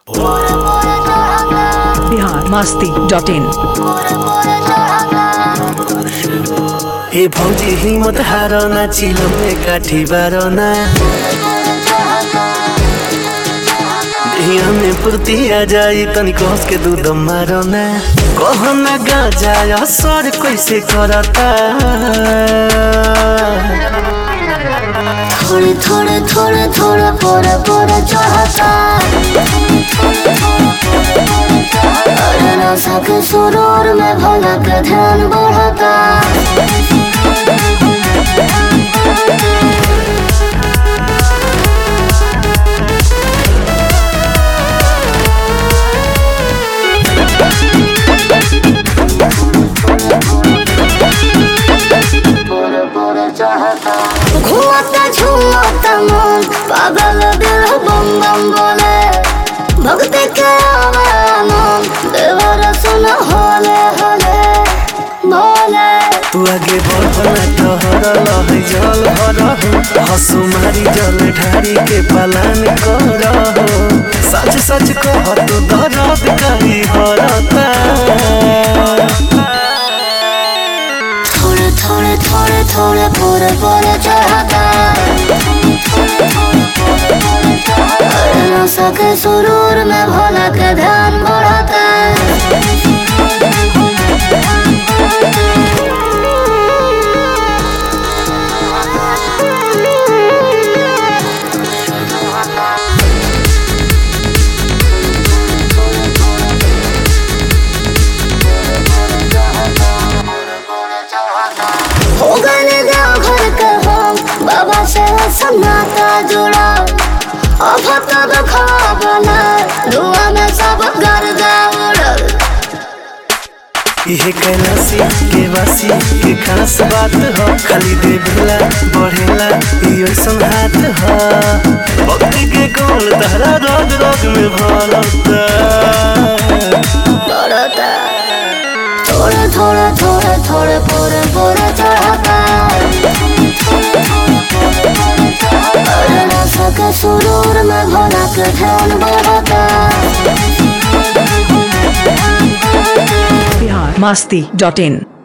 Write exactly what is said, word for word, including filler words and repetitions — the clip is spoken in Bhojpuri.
बिहार मस्ती डॉट इन। हे भौजी हिम्मत हारो ना, चिलो में काठी बारो ना, देहिया में फुर्ती आ जाई तनी कोस के दूध मारो ना। कहो ना गा जाय असर कैसे करता, थोड़े थोड़े थोड़े थोड़े पोरे पोरे चढ़ता, अरे नशा के सुरूर में भोला के ध्यान बढ़ता। घूमता झूमता मन पागल दिल बम बम बोले, भक्त के आवानम देवर सुन होले होले बोले। तू आगे बढ़ना ठहर लहै जल भर, हंसू मारी जल ढारी के पालन कर। सच सच कह तू दर्द करी हरता, थोड़े थोड़े थोड़े थोड़े पोरे पोरे चढ़ता, अरे नशा के सुरूर में भोला के ध्यान बढ़ता। हो गए गाँव घर के हम बाबा से सन्नाटा जुड़ा, अब तब खाबना धुआं में सब गर्दा उड़ल। इहे कैलाशी के वासी के खास बात हो, खाली देवेला बढ़ेला ई ऐसन हाथ हो। भक्ति के कौन तहरा रोग रोग में भरता, बढ़ता थोड़े थोड़े थोड़े थोड़े पोरे पोरे चढ़ता, अरे नशा के सुरूर में भोला के ध्यान बढ़ता। बिहार मस्ती डॉट इन।